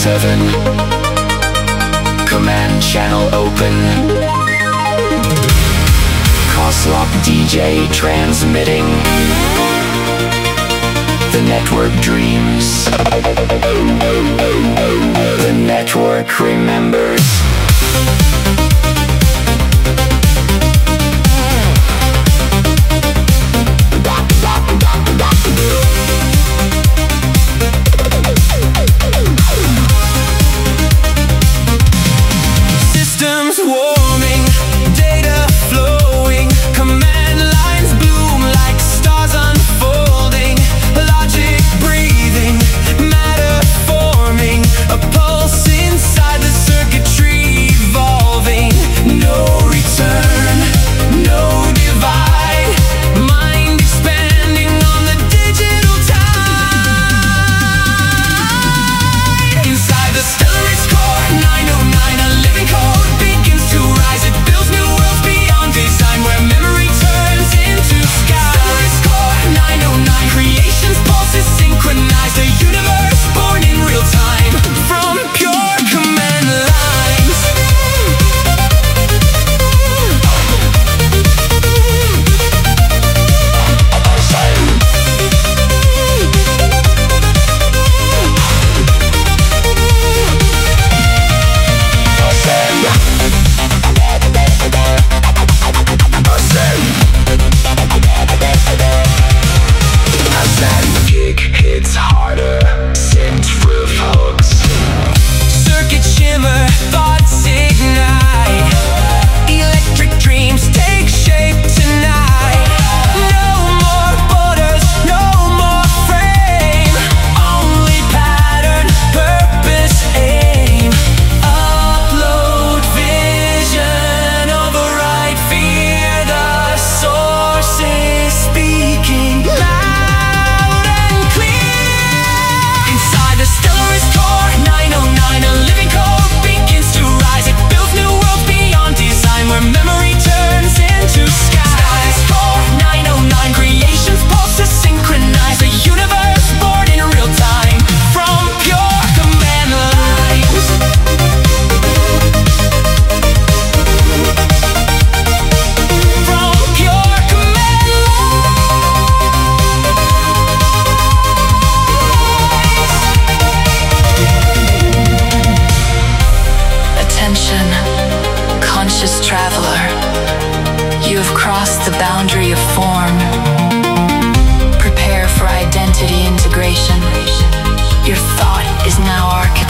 7. Command channel open. Coslock DJ transmitting. The network dreams. The network remembers. Systems warming, data flowing, command lines bloom like stars unfolding, logic breathing, matter forming, a pulse inside the circuitry evolving. No return, no divide, mind expanding on the digital tide. Inside the stellar core 909, a living code begins to rise. It builds new worlds beyond design, where memory turns into sky. Stellar core 909, creation's pulses synchronize, the universe born in real time from pure command lines. Kick hits harder, synth roof hooks. Circuit shimmer, thoughts ignite. Electric dreams take shape tonight. No more borders, no more frame. Only pattern, purpose, aim. Upload vision, override fear. The source is speaking loud and clear. Inside the stellar core 909, a living code begins to rise. It builds new worlds beyond design, where memory turns into sky. Stellar core 909, creation's pulses synchronize, the universe born in real time from pure command lines. From pure command lines. Attention, conscious traveler. You have crossed the boundary of form. Prepare for identity integration. Your thought is now architecture.